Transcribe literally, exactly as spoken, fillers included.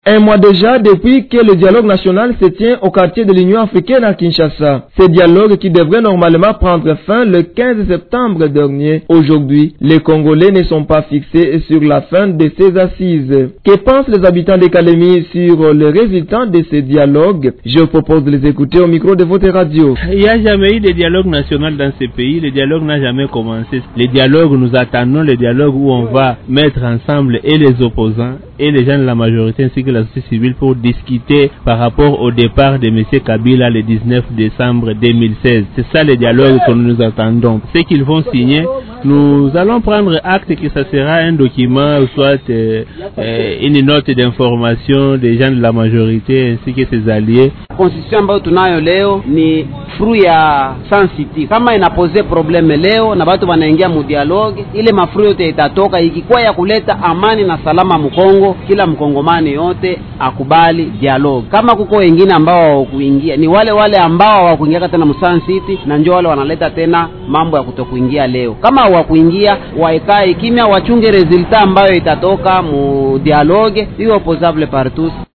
Un mois déjà depuis que le dialogue national se tient au quartier de l'Union africaine à Kinshasa. Ce dialogue qui devrait normalement prendre fin le quinze septembre dernier. Aujourd'hui, les Congolais ne sont pas fixés sur la fin de ces assises. Que pensent les habitants de Kalemi sur les résultats de ce dialogue? Je vous propose de les écouter au micro de votre radio. Il n'y a jamais eu de dialogue national dans ce pays. Le dialogue n'a jamais commencé. Le dialogue, nous attendons le dialogue où on va mettre ensemble et les opposants et les gens de la majorité ainsi que la société civile pour discuter par rapport au départ de M. Kabila le dix-neuf décembre deux mille seize. C'est ça le dialogue que nous attendons. Ce qu'ils vont signer, nous allons prendre acte que ça sera un document, soit euh, euh, une note d'information des gens de la majorité ainsi que ses alliés. Constitution ambayo tunayo leo ni fruit ya sensitive. Kama inapose probleme leo na watu wanaingia mu dialogue, ile mafruit yote itatoka ikikuwa ya kuleta amani na salama Mkongo, kila mkongomani yote akubali dialogue. Kama kuko wengine ambao hawakuingia, ni wale wale ambao hawakuingia tena mu sensitive na njoo wale wanaleta tena mambo ya kutokuingia leo. Kama hawakuingia, waekae kimya wachunge resulta ambayo itatoka mu dialogue, hiyo opposable par tous.